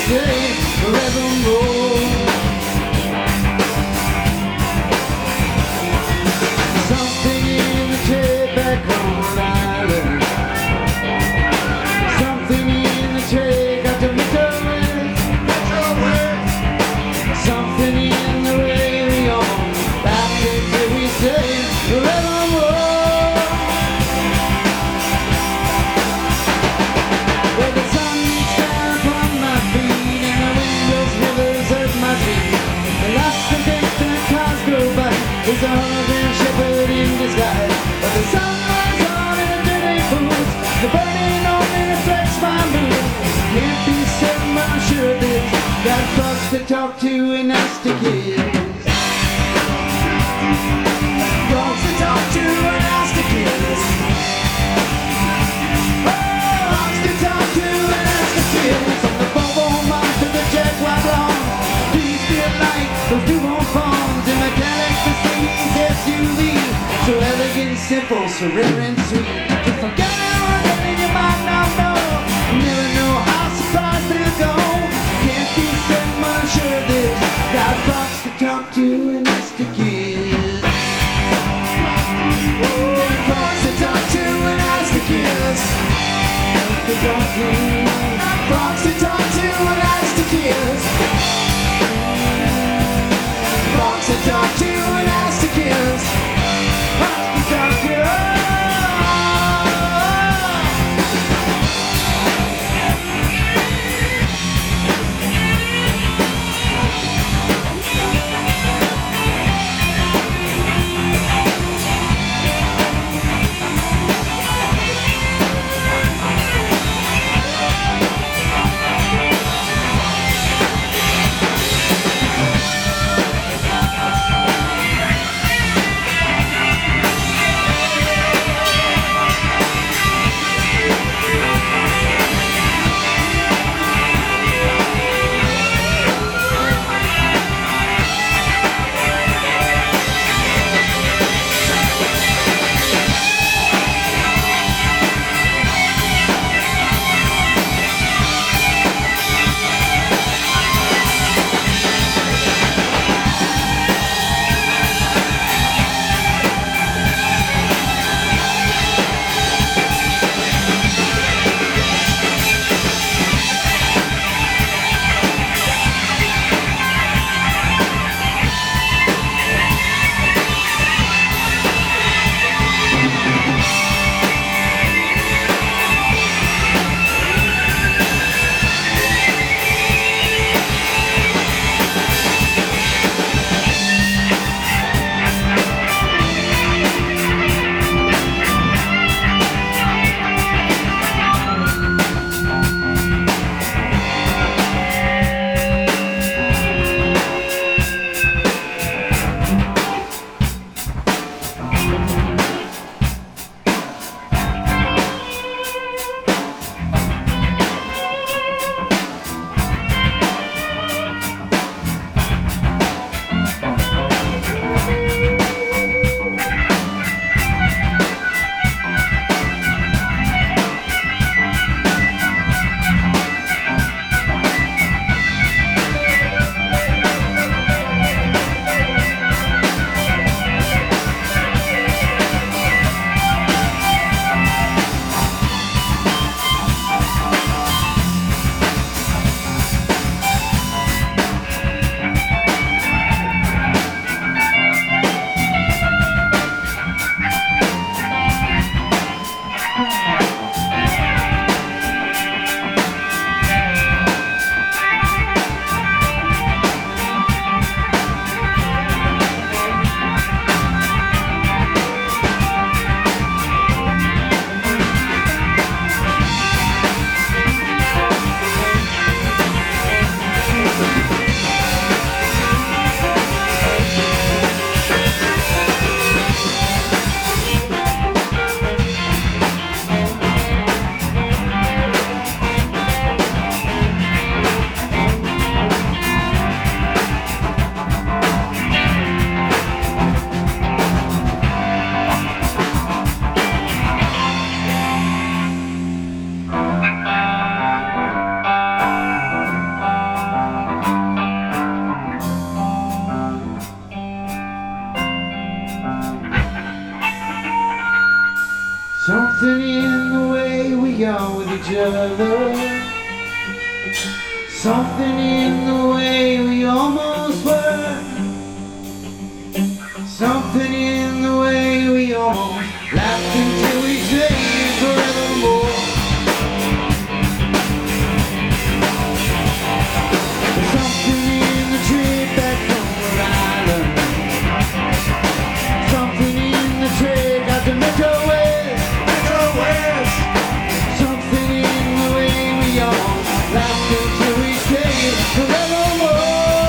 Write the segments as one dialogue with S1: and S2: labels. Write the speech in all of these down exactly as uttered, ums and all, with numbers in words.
S1: say forevermore. Something in the tray back on island. Something in the tray got to make a way. Something in the radio back until we say forevermore. Well, the sun beats down upon my feet and the windows rivers hurt my feet. The last and distant cars go by. It's a hologram shepherd in disguise. But the sun lies on in the dirty boots. The burning only reflects my mood. Can't be certain, but I'm sure of this. Got folks to talk to and nice to kiss. Folks to talk to and nice to kiss. Folks to talk to and nice to kiss. From the Bobo Mom to the Jaguar Blonde. Please feel like those newborn fawns in metallic Mercedes S U V. So elegant, simple, so rare and sweet. If I got it on then you might not know. You never know how surprised they'll go. Can't be certain, but I'm sure of this. Got folks to talk to and nice to kiss. Folks to talk to and nice to kiss. Folks to talk to, folks to talk to and nice to kiss. Folks to talk to and nice to kiss. Folks to talk to. together. Something in the way we almost were. Something in the way we almost laughed until we stayed forevermore. There's something in the trip back from Rhode Island. Something in the trip out to Metro West. Metro West. Something in the way we almost laughed until we stayed forevermore.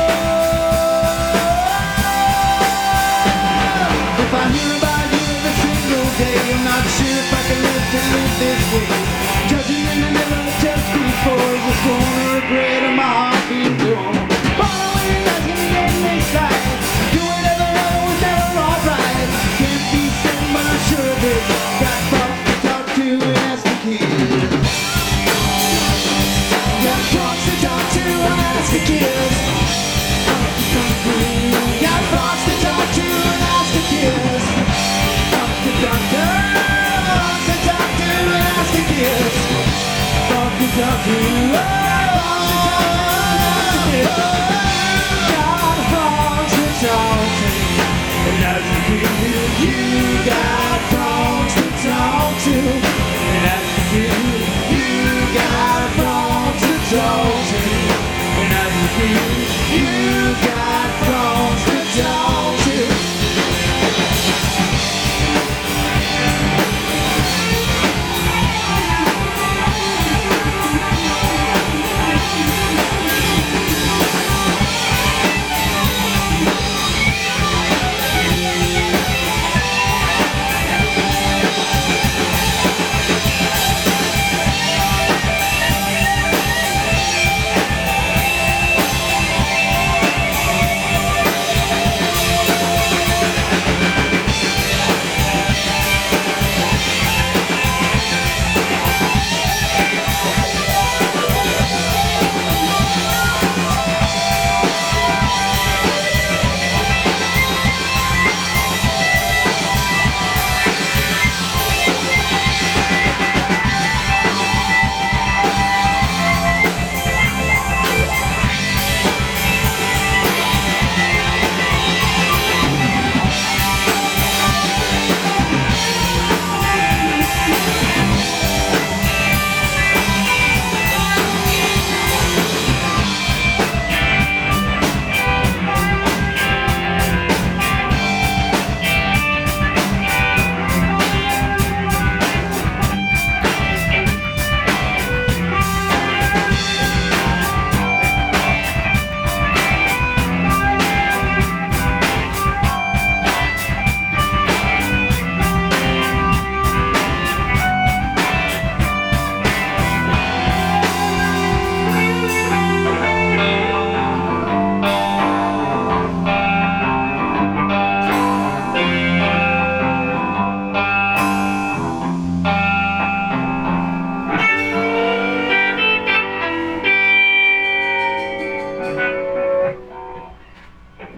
S1: If I hear about you every single day, I'm not sure if I can live to live this way. Judging in the middle of just before is just gonna regret of my heart being torn. Following that's gonna get me slide. Do whatever I was never alright. Can't be said, but I'm sure that got thoughts to talk to and ask the kids. Got thoughts to talk to and ask the kids. Got thoughts to talk to and ask the kids. Talk to doctor, talk to doctor and ask the kids. Talk to doctor, oh, talk to doctor. Got thoughts to talk to and ask the kids. You got thoughts to talk to and ask the kids. You got thoughts to talk to and ask the kids. You got thoughts.